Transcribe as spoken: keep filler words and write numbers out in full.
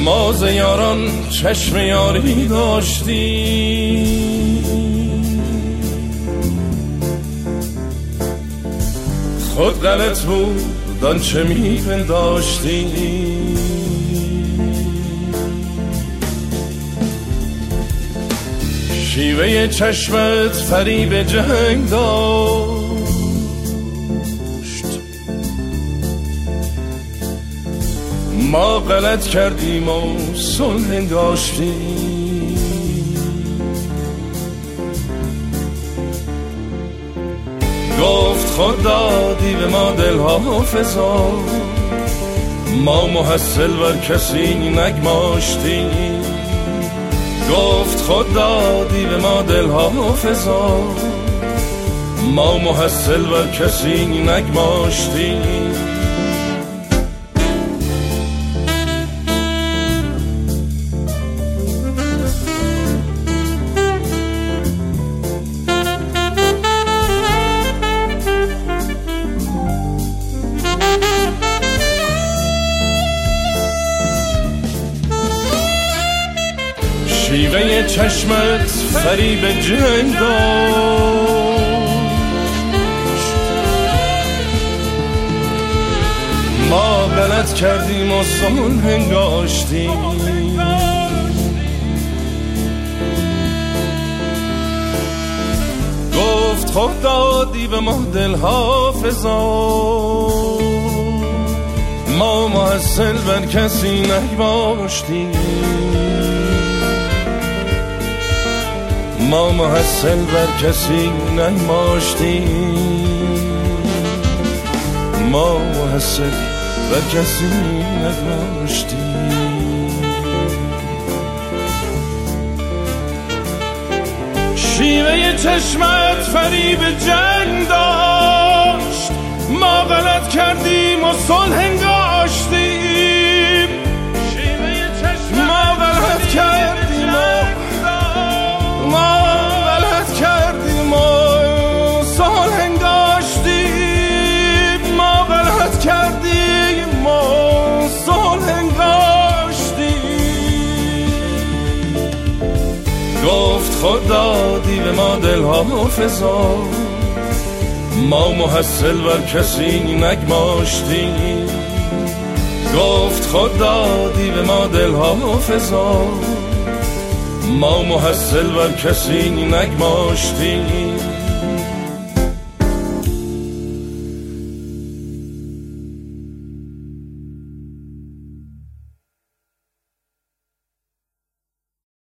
ما ز یاران چشم یاری داشتی، خود غلط بود آنچه میپنداشتی. شیوه چشمت فریب جنگ داشت، ما غلط کردیم و صلح انگاشتیم. گفت خود دادی به ما دل حافظا، ما محصل بر کسی نگماشتیم. گفت خود دادی به ما دل حافظا، ما محصل بر کسی نگماشتیم. شیوه چشمت فریب جنگ داشت، ما غلط کردیم و صلح انگاشتیم. گفت خود دادی به ما دل حافظا، ما محصل بر کسی نگماشتیم. ما محصل بر کسی نگماشتیم، ما محصل بر کسی نگماشتیم. شیوه چشمت فریب جنگ داشت، ما غلط کردیم و صلح انگاشتیم. شیوه چشمت ما غلط کردیم و ما غلط کردیم و صلح انگاشتیم. ما غلط کردیم و صلح انگاشتیم. گفت خود دادی به ما دل حافظا، ما محصل بر کسی نگماشتیم. گفت خود دادی به ما دل حافظا، ما محصل بر کسی نگماشتیم.